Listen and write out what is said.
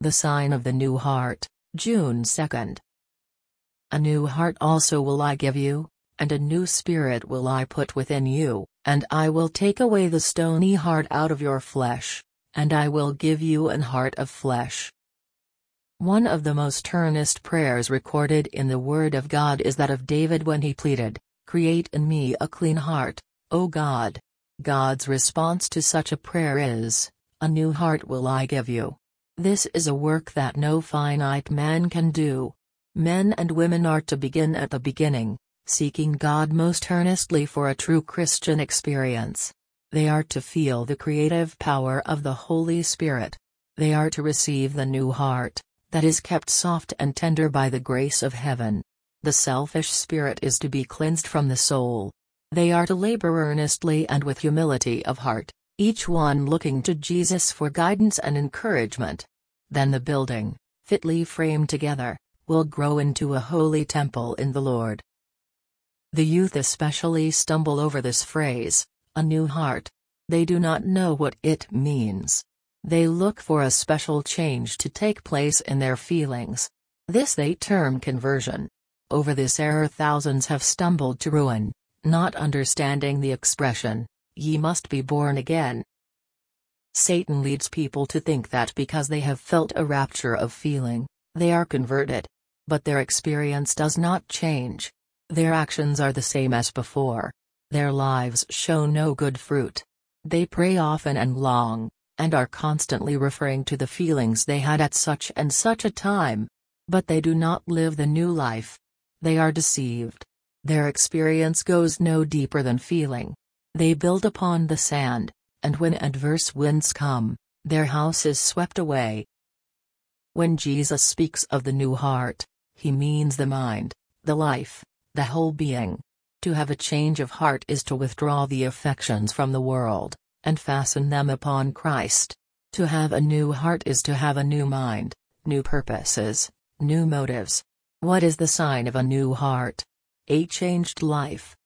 The sign of the new heart, June 2nd. A new heart also will I give you, and a new spirit will I put within you, and I will take away the stony heart out of your flesh, and I will give you an heart of flesh. One of the most earnest prayers recorded in the Word of God is that of David when he pleaded, "Create in me a clean heart, O God." God's response to such a prayer is, "A new heart will I give you." This is a work that no finite man can do. Men and women are to begin at the beginning, seeking God most earnestly for a true Christian experience. They are to feel the creative power of the Holy Spirit. They are to receive the new heart, that is kept soft and tender by the grace of heaven. The selfish spirit is to be cleansed from the soul. They are to labor earnestly and with humility of heart, each one looking to Jesus for guidance and encouragement. Then the building, fitly framed together, will grow into a holy temple in the Lord. The youth especially stumble over this phrase, "a new heart." They do not know what it means. They look for a special change to take place in their feelings. This they term conversion. Over this error thousands have stumbled to ruin, not understanding the expression, "Ye must be born again." Satan leads people to think that because they have felt a rapture of feeling, they are converted. But their experience does not change. Their actions are the same as before. Their lives show no good fruit. They pray often and long, and are constantly referring to the feelings they had at such and such a time. But they do not live the new life. They are deceived. Their experience goes no deeper than feeling. They build upon the sand, and when adverse winds come, their house is swept away. When Jesus speaks of the new heart, he means the mind, the life, the whole being. To have a change of heart is to withdraw the affections from the world, and fasten them upon Christ. To have a new heart is to have a new mind, new purposes, new motives. What is the sign of a new heart? A changed life.